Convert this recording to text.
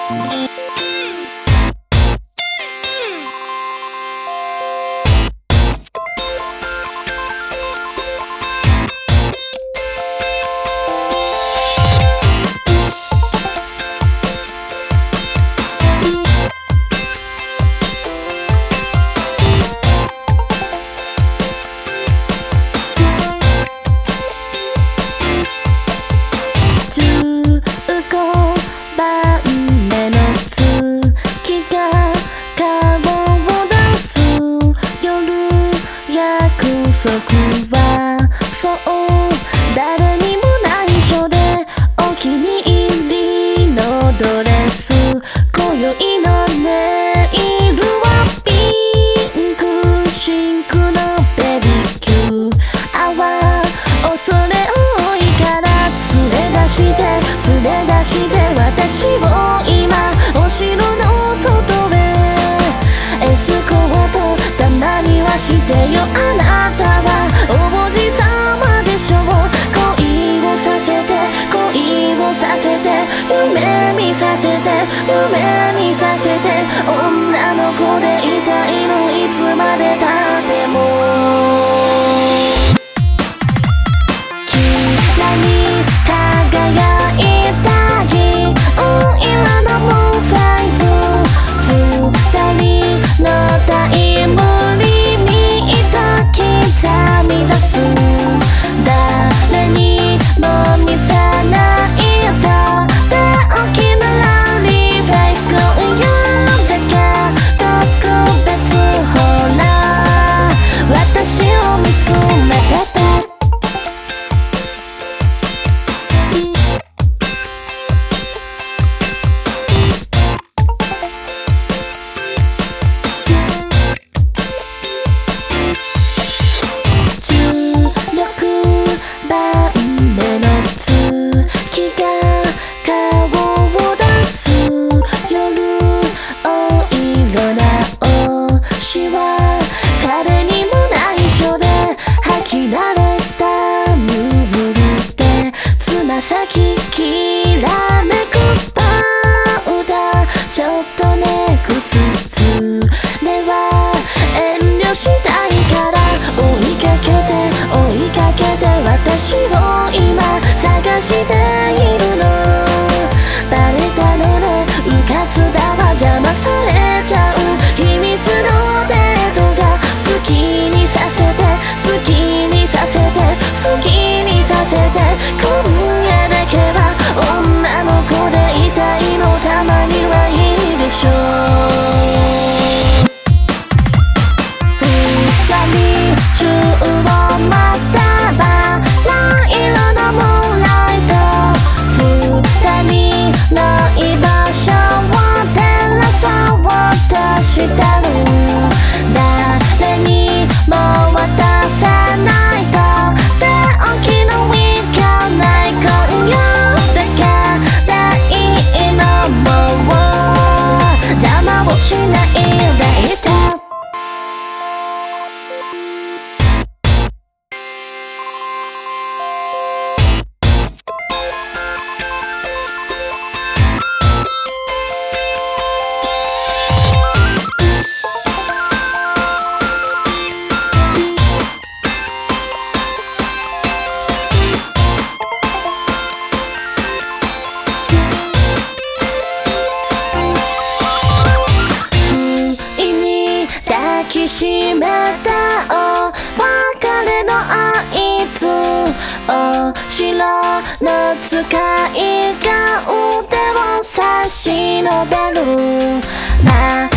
約束はそう誰にも内緒でお気に入りのドレス今宵のネイルはピンクシンクのベビーキュー泡恐れ多いから連れ出して私を今お城の外へエスコートたまにはしてよあなたは王子様でしょう恋をさせて夢見させて女の子でいたいのいつまでたってもキラに輝いた銀色のムーンライト二人のタイムリミット刻み出す誰にも見せないと大きなラリーフェイス今夜だけ特別ほら私を見つめてて先きらめくパウダーちょっとねくつつでは遠慮したいから追いかけて私を今探しているのバレたのねうかつだわ邪魔されちゃう秘密のデートが好きにさせて今夜だけは女の子でいたいのたまにはいいでしょう何中をまたばライ色のムーンライト二人の居場所を照らそうとしたの誰にも渡さないと大きなウィンカーない今夜だけでいいのもう邪魔をしないでいて抱きしめたお別れの合図お城の使いが腕を差し伸べる